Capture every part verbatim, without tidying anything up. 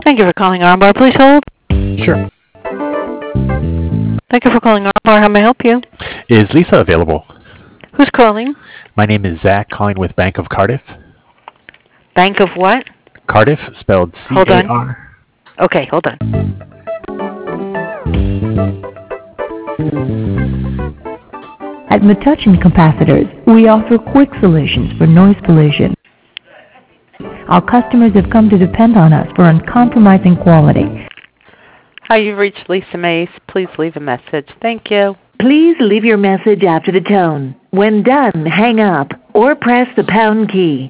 Thank you for calling Armbar. Please hold. Sure. Thank you for calling Armbar. How may I help you? Is Lisa available? Who's calling? My name is Zach, calling with Bank of Cardiff. Bank of what? Cardiff, spelled C Hold A on. R. Okay, hold on. At Metuchen Capacitors, we offer quick solutions for noise pollution. Our customers have come to depend on us for uncompromising quality. Hi, you've reached Lisa Mace. Please leave a message. Thank you. Please leave your message after the tone. When done, hang up or press the pound key.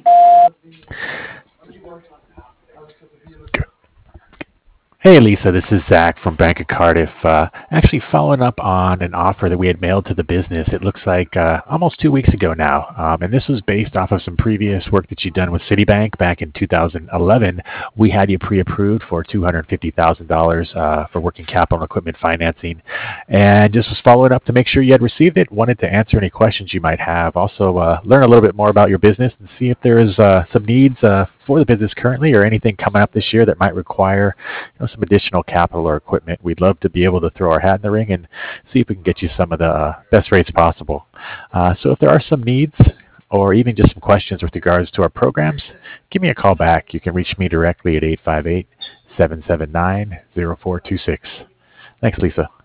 Hey, Lisa, this is Zach from Bank of Cardiff. Uh, actually following up on an offer that we had mailed to the business, it looks like uh, almost two weeks ago now. Um, and this was based off of some previous work that you'd done with Citibank back in two thousand eleven. We had you pre-approved for two hundred fifty thousand dollars uh, for working capital and equipment financing. And just was following up to make sure you had received it. Wanted to answer any questions you might have. Also, uh, learn a little bit more about your business and see if there's uh, some needs uh, for the business currently or anything coming up this year that might require you know, some additional capital or equipment. We'd love to be able to throw our hat in the ring and see if we can get you some of the uh, best rates possible. Uh, so if there are some needs or even just some questions with regards to our programs, give me a call back. You can reach me directly at eight five eight, seven seven nine, zero four two six. Thanks, Lisa.